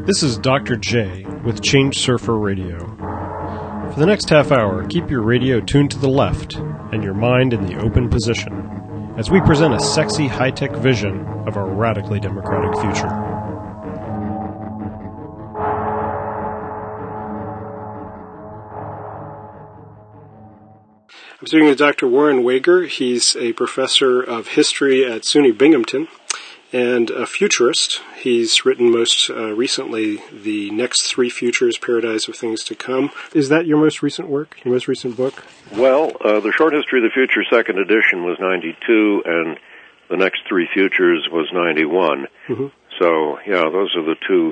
This is Dr. J with Change Surfer Radio. For the next half hour, keep your radio tuned to the left and your mind in the open position as we present a sexy high-tech vision of our radically democratic future. I'm speaking with Dr. Warren Wager. He's a professor of history at SUNY Binghamton and a futurist. He's written most recently The Next Three Futures, Paradise of Things to Come. Is that your most recent work, your most recent book? Well, The Short History of the Future second edition was 92, and The Next Three Futures was 91. Mm-hmm. So, yeah, those are the two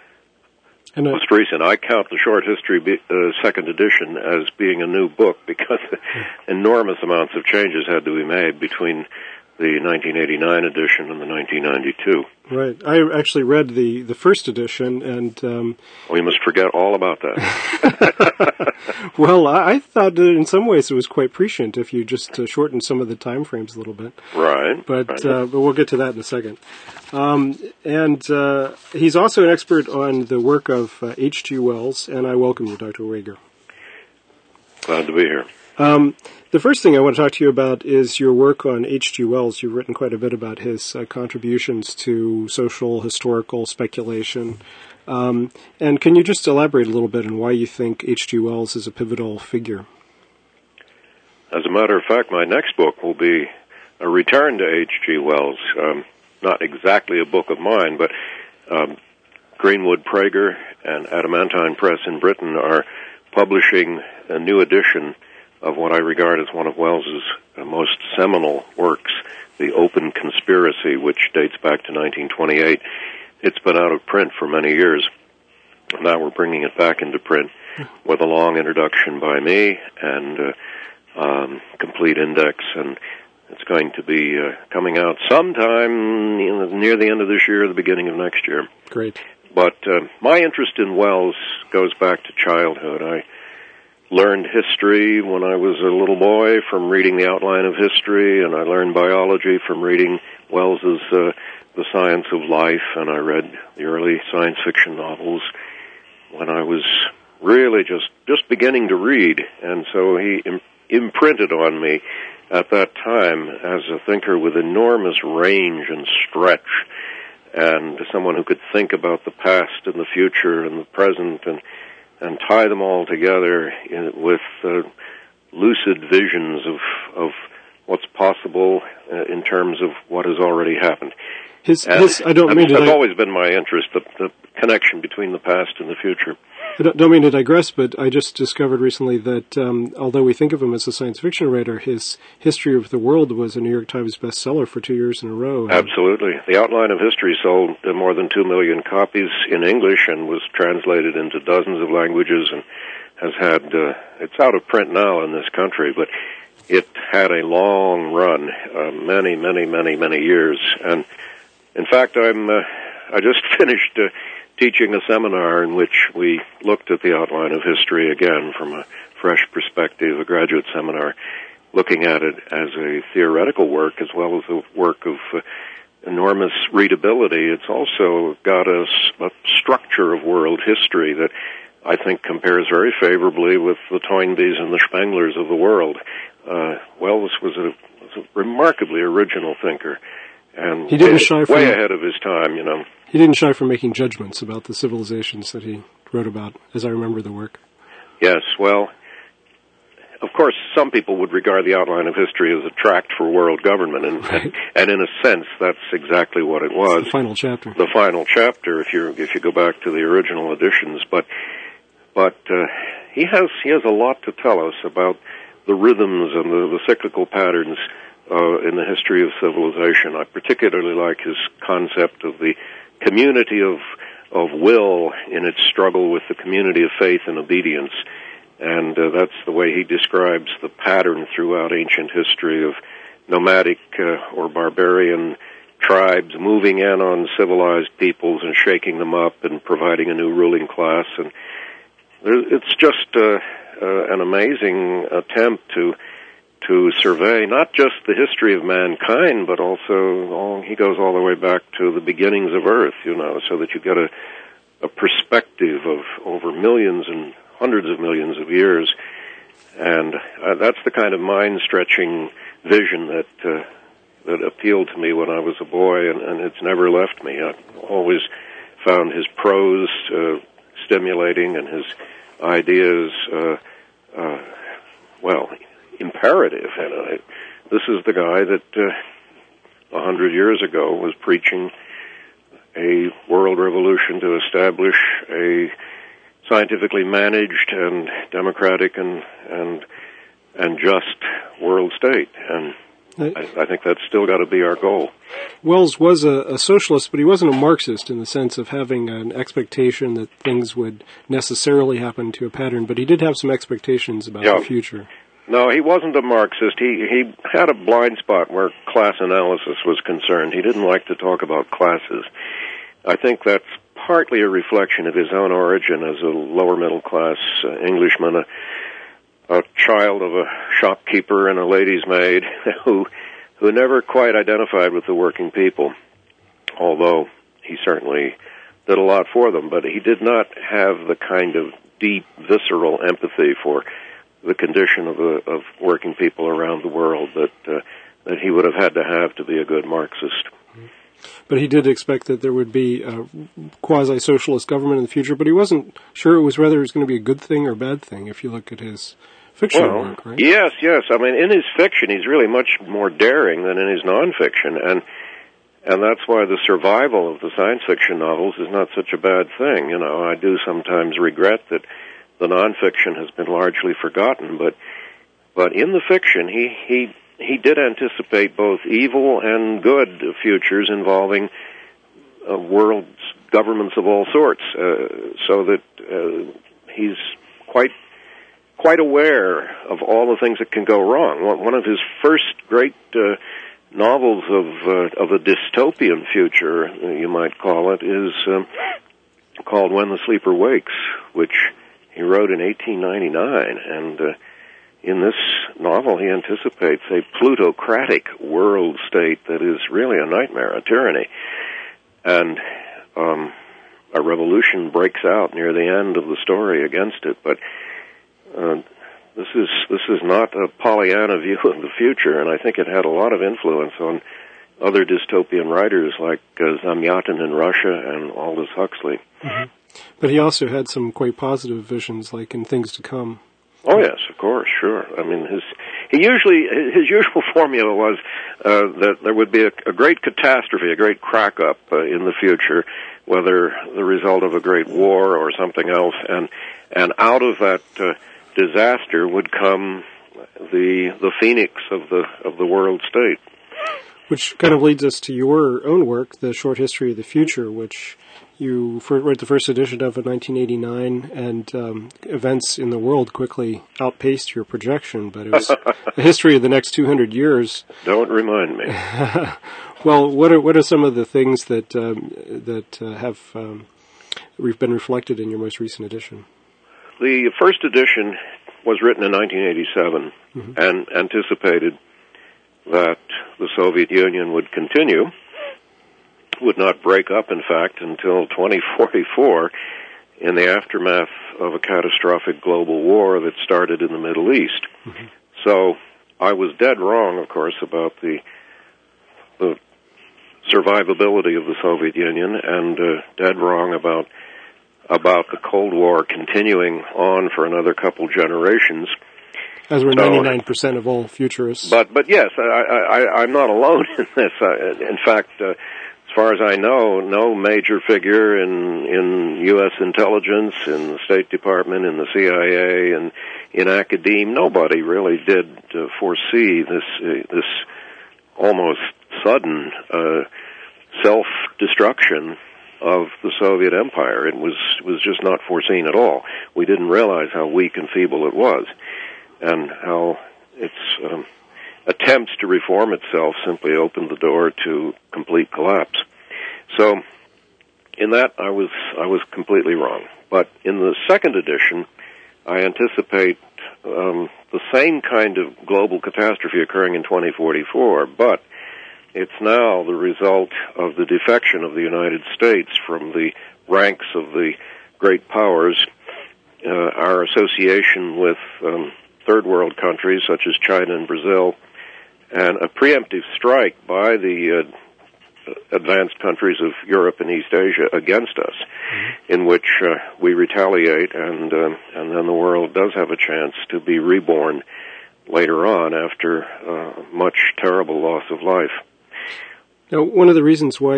most recent. I count The Short History second edition as being a new book because enormous amounts of changes had to be made between the 1989 edition and the 1992. Right. I actually read the first edition, and we must forget all about that. Well, I thought that in some ways it was quite prescient if you just shortened some of the time frames a little bit. Right. But we'll get to that in a second. And he's also an expert on the work of H.G. Wells, and I welcome you, Dr. Wager. Glad to be here. The first thing I want to talk to you about is your work on H.G. Wells. You've written quite a bit about his contributions to social, historical speculation. And can you just elaborate a little bit on why you think H.G. Wells is a pivotal figure? As a matter of fact, my next book will be a return to H.G. Wells. Not exactly a book of mine, but Greenwood Praeger and Adamantine Press in Britain are publishing a new edition of what I regard as one of Wells's most seminal works, The Open Conspiracy, which dates back to 1928. It's been out of print for many years. Now we're bringing it back into print with a long introduction by me and complete index, and it's going to be coming out sometime near the end of this year or the beginning of next year. Great. But my interest in Wells goes back to childhood. I learned history when I was a little boy from reading The Outline of History, and I learned biology from reading Wells's The Science of Life, and I read the early science fiction novels when I was really just beginning to read, and so he imprinted on me at that time as a thinker with enormous range and stretch, and someone who could think about the past and the future and the present and tie them all together with lucid visions of what's possible in terms of what has already happened. That's always been my interest, the connection between the past and the future. I don't mean to digress, but I just discovered recently that although we think of him as a science fiction writer, his History of the World was a New York Times bestseller for 2 years in a row. Absolutely. The Outline of History sold more than 2 million copies in English and was translated into dozens of languages and has had, it's out of print now in this country, but it had a long run, many years. And in fact, I just finished teaching a seminar in which we looked at the Outline of History again from a fresh perspective, a graduate seminar, looking at it as a theoretical work as well as a work of enormous readability. It's also got a structure of world history that I think compares very favorably with the Toynbees and the Spenglers of the world. Wells was a remarkably original thinker, and he didn't shy from way ahead of his time, He didn't shy from making judgments about the civilizations that he wrote about, as I remember the work. Yes, well, of course, some people would regard the Outline of History as a tract for world government, and in a sense, that's exactly what it was. It's the final chapter. The final chapter, if you go back to the original editions, but he has a lot to tell us about the rhythms and the cyclical patterns in the history of civilization. I particularly like his concept of the community of will in its struggle with the community of faith and obedience. And that's the way he describes the pattern throughout ancient history of nomadic or barbarian tribes moving in on civilized peoples and shaking them up and providing a new ruling class. And it's just an amazing attempt to survey not just the history of mankind, but also he goes all the way back to the beginnings of Earth, so that you get a perspective of over millions and hundreds of millions of years. And that's the kind of mind-stretching vision that appealed to me when I was a boy, and it's never left me. I've always found his prose stimulating and his ideas, imperative. And this is the guy that 100 years ago was preaching a world revolution to establish a scientifically managed and democratic and just world state. And I think that's still got to be our goal. Wells was a socialist, but he wasn't a Marxist in the sense of having an expectation that things would necessarily happen to a pattern, but he did have some expectations about the future. No, he wasn't a Marxist. He had a blind spot where class analysis was concerned. He didn't like to talk about classes. I think that's partly a reflection of his own origin as a lower middle class Englishman, a child of a shopkeeper and a lady's maid who never quite identified with the working people, although he certainly did a lot for them. But he did not have the kind of deep, visceral empathy for the condition of working people around the world that he would have had to be a good Marxist. But he did expect that there would be a quasi-socialist government in the future, but he wasn't sure whether it was going to be a good thing or a bad thing, if you look at his fiction work, right? Yes. I mean, in his fiction, he's really much more daring than in his nonfiction, and that's why the survival of the science fiction novels is not such a bad thing. You know, I do sometimes regret that the nonfiction has been largely forgotten, but in the fiction, he did anticipate both evil and good futures involving world's governments of all sorts, so that he's quite aware of all the things that can go wrong. One of his first great novels of a dystopian future, you might call it, is called When the Sleeper Wakes, which he wrote in 1899, and in this novel, he anticipates a plutocratic world state that is really a nightmare, a tyranny. And a revolution breaks out near the end of the story against it. But this is not a Pollyanna view of the future, and I think it had a lot of influence on other dystopian writers like Zamyatin in Russia and Aldous Huxley. Mm-hmm. But he also had some quite positive visions, like in Things to Come. Oh yes, of course, sure. I mean, his usual formula was that there would be a great catastrophe, a great crack-up in the future, whether the result of a great war or something else, and out of that disaster would come the phoenix of the world state. Which kind of leads us to your own work, The Short History of the Future, which you wrote the first edition of in 1989, and events in the world quickly outpaced your projection, but it was a history of the next 200 years. Don't remind me. Well, what are some of the things that have been reflected in your most recent edition? The first edition was written in 1987 and anticipated that the Soviet Union would continue, would not break up, in fact, until 2044 in the aftermath of a catastrophic global war that started in the Middle East. Mm-hmm. So I was dead wrong, of course, about the survivability of the Soviet Union, and dead wrong about the Cold War continuing on for another couple generations. As were 99% of all futurists. But yes, I'm not alone in this. In fact, as far as I know, no major figure in U.S. intelligence, in the State Department, in the CIA, and in academia, nobody really did foresee this almost sudden self-destruction of the Soviet Empire. It was just not foreseen at all. We didn't realize how weak and feeble it was, and how its attempts to reform itself simply opened the door to complete collapse. So, in that, I was completely wrong. But in the second edition, I anticipate the same kind of global catastrophe occurring in 2044, but It's now the result of the defection of the United States from the ranks of the great powers, our association with third world countries such as China and Brazil, and a preemptive strike by the advanced countries of Europe and East Asia against us, in which we retaliate, and then the world does have a chance to be reborn later on after much terrible loss of life. Now, one of the reasons why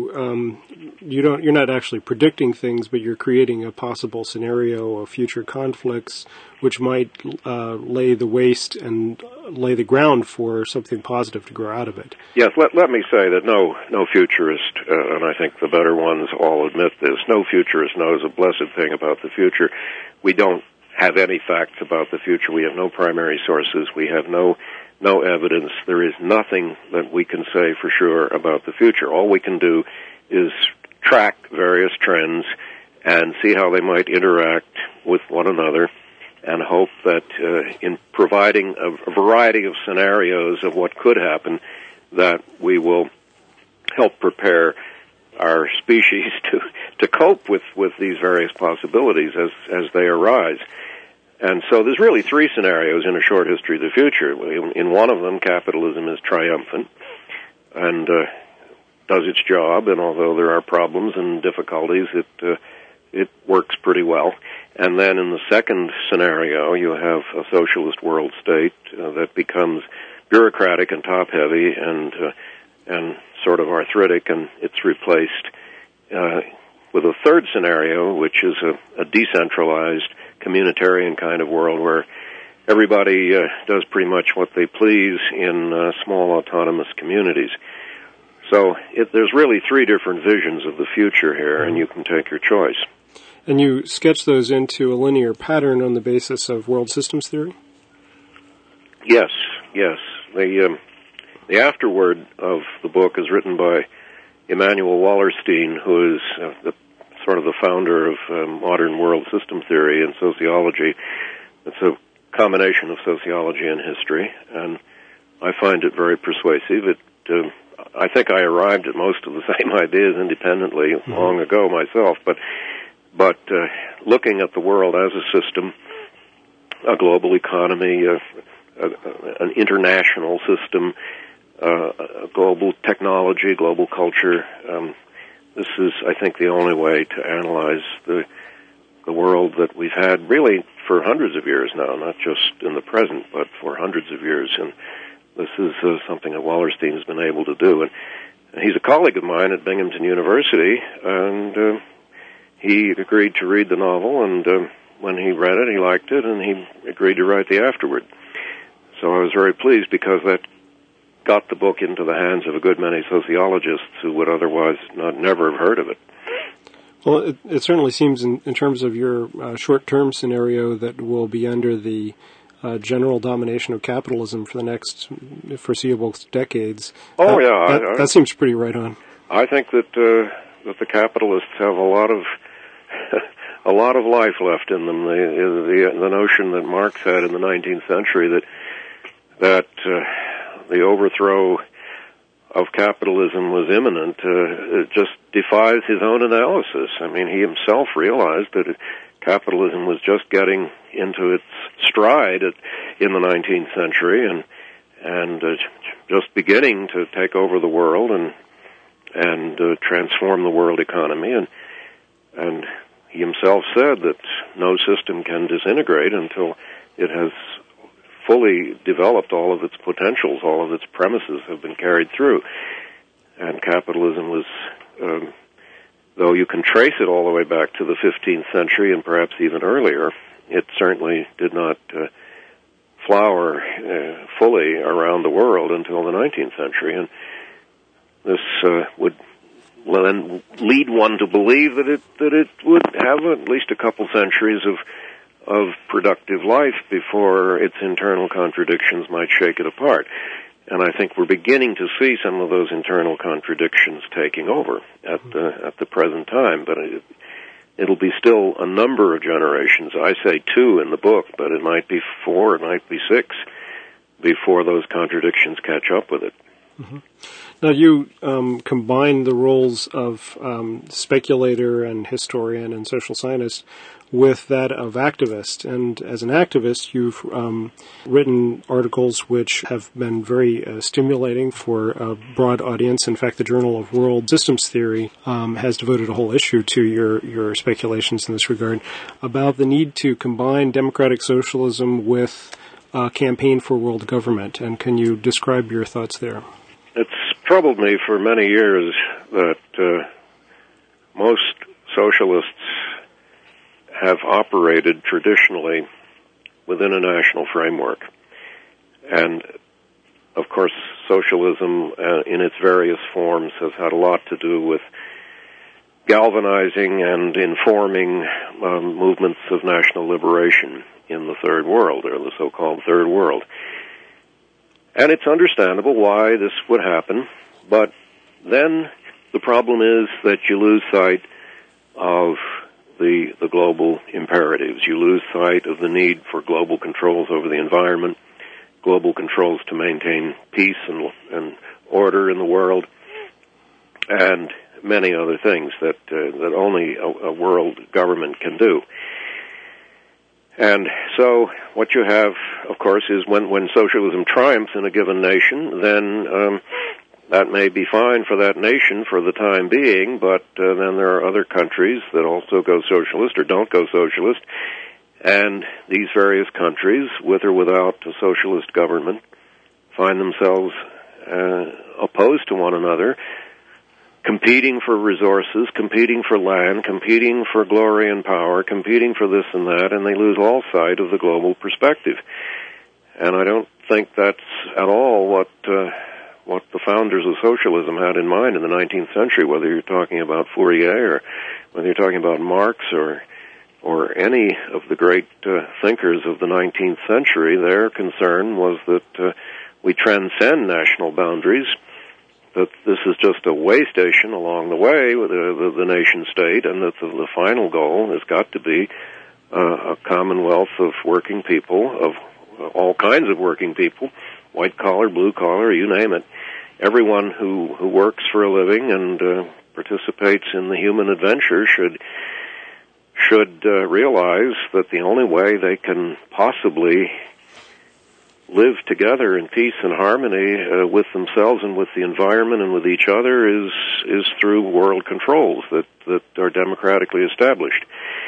you're not actually predicting things, but you're creating a possible scenario of future conflicts, which might lay the waste and lay the ground for something positive to grow out of it. Yes, let me say that no futurist, and I think the better ones all admit this, no futurist knows a blessed thing about the future. We don't have any facts about the future. We have no primary sources. We have no evidence. There is nothing that we can say for sure about the future. All we can do is track various trends and see how they might interact with one another, and hope that in providing a variety of scenarios of what could happen, that we will help prepare our species to cope with these various possibilities as they arise. And so there's really three scenarios in a short history of the future. In one of them, capitalism is triumphant and does its job, and although there are problems and difficulties, it works pretty well. And then in the second scenario, you have a socialist world state that becomes bureaucratic and top-heavy and sort of arthritic, and it's replaced with a third scenario, which is a decentralized, communitarian kind of world where everybody does pretty much what they please in small autonomous communities. So there's really three different visions of the future here, and you can take your choice. And you sketch those into a linear pattern on the basis of world systems theory? Yes. The afterword of the book is written by Immanuel Wallerstein, who is sort of the founder of modern world system theory and sociology. It's a combination of sociology and history, and I find it very persuasive. I think I arrived at most of the same ideas independently long ago myself, but looking at the world as a system, a global economy, an international system, global technology, global culture, this is, I think, the only way to analyze the world that we've had really for hundreds of years now, not just in the present, but for hundreds of years. And this is something that Wallerstein has been able to do. And he's a colleague of mine at Binghamton University, and he agreed to read the novel, and when he read it, he liked it, and he agreed to write the afterward. So I was very pleased because that got the book into the hands of a good many sociologists who would otherwise never have heard of it. Well, it certainly seems in terms of your short-term scenario that we'll be under the general domination of capitalism for the next foreseeable decades. Oh, that seems pretty right on. I think that the capitalists have a lot of life left in them. The notion that Marx had in the 19th century that the overthrow of capitalism was imminent, it just defies his own analysis. I mean, he himself realized that capitalism was just getting into its stride in the 19th century and just beginning to take over the world and transform the world economy. And he himself said that no system can disintegrate until it has fully developed all of its potentials, all of its premises have been carried through. And capitalism was, though you can trace it all the way back to the 15th century and perhaps even earlier, it certainly did not flower fully around the world until the 19th century. And this would then lead one to believe that it would have at least a couple centuries of productive life before its internal contradictions might shake it apart. And I think we're beginning to see some of those internal contradictions taking over at the present time. But it'll be still a number of generations. I say 2 in the book, but it might be 4, it might be 6 before those contradictions catch up with it. Mm-hmm. Now, you combine the roles of speculator and historian and social scientist with that of activist. And as an activist, you've written articles which have been very stimulating for a broad audience. In fact, the Journal of World Systems Theory has devoted a whole issue to your speculations in this regard about the need to combine democratic socialism with a campaign for world government. And can you describe your thoughts there? It's troubled me for many years that most socialists have operated traditionally within a national framework. And, of course, socialism in its various forms has had a lot to do with galvanizing and informing movements of national liberation in the Third World, or the so-called Third World. And it's understandable why this would happen, but then the problem is that you lose sight of the global imperatives. You lose sight of the need for global controls over the environment, global controls to maintain peace and order in the world, and many other things that only a world government can do. And so what you have, of course, is when socialism triumphs in a given nation, then that may be fine for that nation for the time being, but then there are other countries that also go socialist or don't go socialist, and these various countries, with or without a socialist government, find themselves opposed to one another, competing for resources, competing for land, competing for glory and power, competing for this and that, and they lose all sight of the global perspective. And I don't think that's at all what the founders of socialism had in mind in the 19th century, whether you're talking about Fourier or whether you're talking about Marx or any of the great thinkers of the 19th century. Their concern was that we transcend national boundaries, that this is just a way station along the way with the nation state, and that the final goal has got to be a commonwealth of working people, of all kinds of working people, white collar, blue collar, you name it. Everyone who works for a living and participates in the human adventure should realize that the only way they can possibly live together in peace and harmony with themselves and with the environment and with each other is through world controls that are democratically established.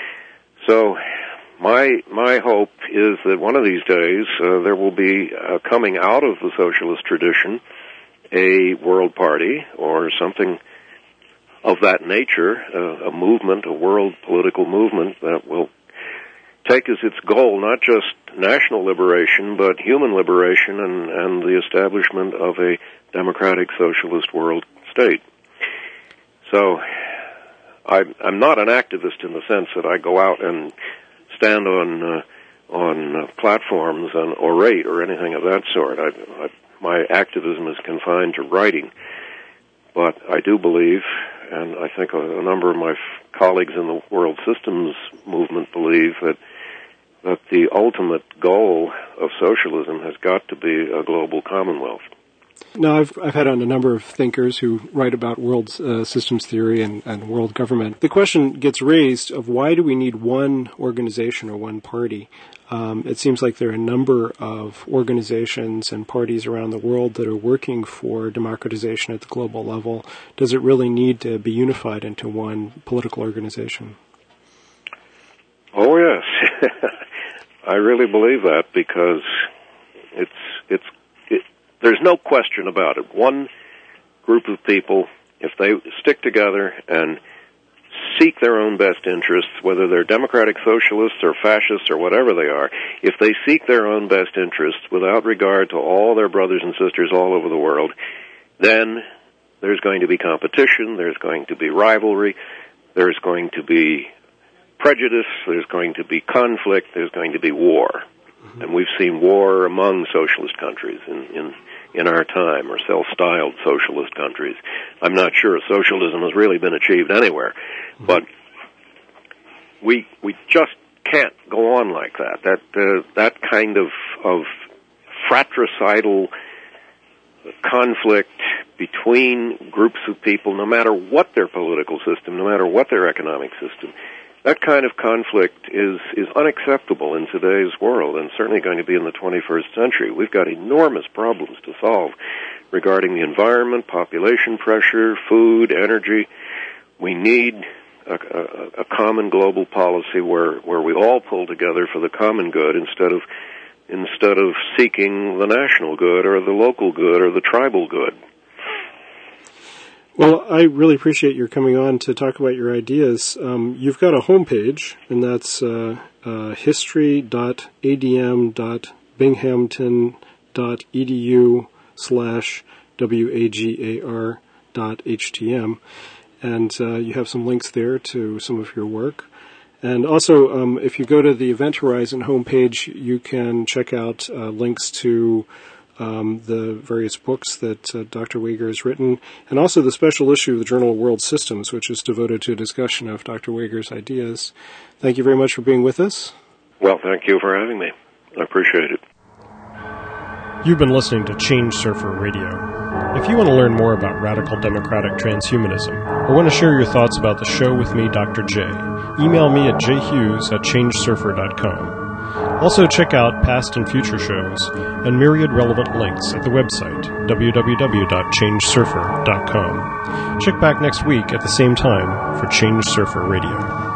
So my hope is that one of these days there will be coming out of the socialist tradition a world party or something of that nature, a movement, a world political movement that will take as its goal not just national liberation, but human liberation and the establishment of a democratic socialist world state. So I'm not an activist in the sense that I go out and stand on platforms and orate or anything of that sort. My activism is confined to writing. But I do believe, and I think a number of my colleagues in the world systems movement believe, that the ultimate goal of socialism has got to be a global commonwealth. Now, I've had on a number of thinkers who write about world systems theory and world government. The question gets raised of why do we need one organization or one party? It seems like there are a number of organizations and parties around the world that are working for democratization at the global level. Does it really need to be unified into one political organization? Oh, yes. I really believe that because there's no question about it. One group of people, if they stick together and seek their own best interests, whether they're democratic socialists or fascists or whatever they are, if they seek their own best interests without regard to all their brothers and sisters all over the world, then there's going to be competition, there's going to be rivalry, there's going to be prejudice, there's going to be conflict, there's going to be war. Mm-hmm. And we've seen war among socialist countries in our time, or self-styled socialist countries. I'm not sure socialism has really been achieved anywhere, mm-hmm. but we just can't go on like that. That kind of fratricidal conflict between groups of people, no matter what their political system, no matter what their economic system. That kind of conflict is unacceptable in today's world, and certainly going to be in the 21st century. We've got enormous problems to solve regarding the environment, population pressure, food, energy. We need a common global policy where we all pull together for the common good instead of seeking the national good or the local good or the tribal good. Well, I really appreciate your coming on to talk about your ideas. You've got a homepage, and that's history.adm.binghamton.edu/wagar.htm. And you have some links there to some of your work. And also, if you go to the Event Horizon homepage, you can check out links to the various books that Dr. Wagar has written, and also the special issue of the Journal of World Systems, which is devoted to a discussion of Dr. Wagar's ideas. Thank you very much for being with us. Well, thank you for having me. I appreciate it. You've been listening to Change Surfer Radio. If you want to learn more about radical democratic transhumanism, or want to share your thoughts about the show with me, Dr. J, email me at jhughes@changesurfer.com. Also check out past and future shows and myriad relevant links at the website, www.changesurfer.com. Check back next week at the same time for Change Surfer Radio.